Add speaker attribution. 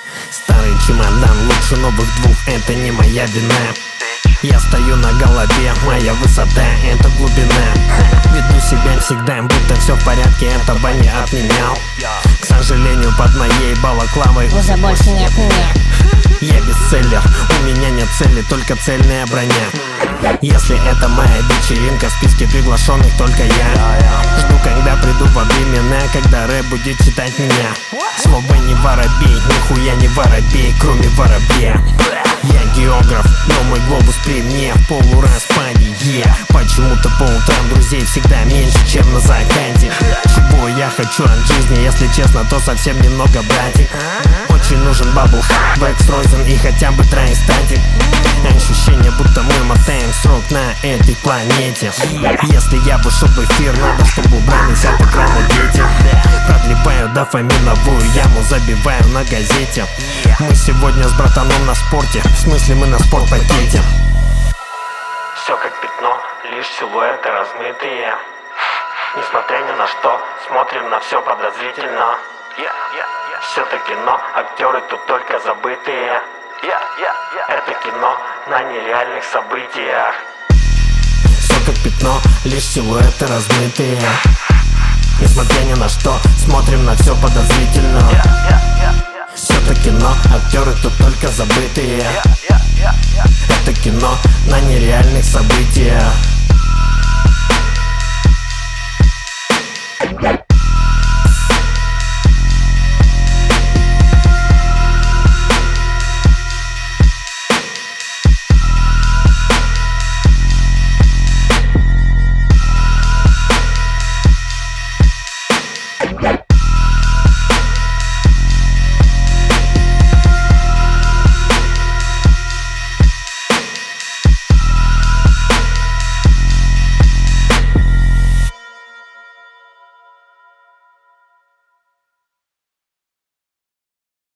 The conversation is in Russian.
Speaker 1: Старый чемодан лучше новых двух, это не моя вина. Я стою на голове, моя высота — это глубина. Веду себя всегда, будто все в порядке, этого не отменял. К сожалению, под моей балаклавой
Speaker 2: уже больше нет меня.
Speaker 1: Я бестселлер, у меня нет цели, только цельная броня. Если это моя вечеринка, в списке приглашенных только я. Жду, когда приду во времена, когда рэп будет читать меня. Слово не воробей, нихуя не воробей, кроме воробья. Я географ, но мой глобус при мне в полураспаде. Почему-то по утрам друзей всегда меньше, чем на закате. Чего я хочу от жизни, если честно, то совсем немного, братик. Очень нужен бабл, Векстройзен и хотя бы троестатик. Ощущение, будто мы мотаем срок на этой планете. Если я вышел в эфир, надо, чтобы убрались от экрана дети. Продлеваю дофаминовую яму, забиваю на газете. Мы сегодня с братаном на спорте, в смысле мы на спортпакете. Все как пятно, лишь силуэты размытые. Несмотря ни на что, смотрим на все подозрительно. Все-то кино, актеры тут только забытые. Это кино на нереальных событиях. Все как пятно, лишь силуэты размытые. Несмотря ни на что, смотрим на все подозрительно. Все-то кино, актеры тут только забытые. Это кино на нереальных событиях.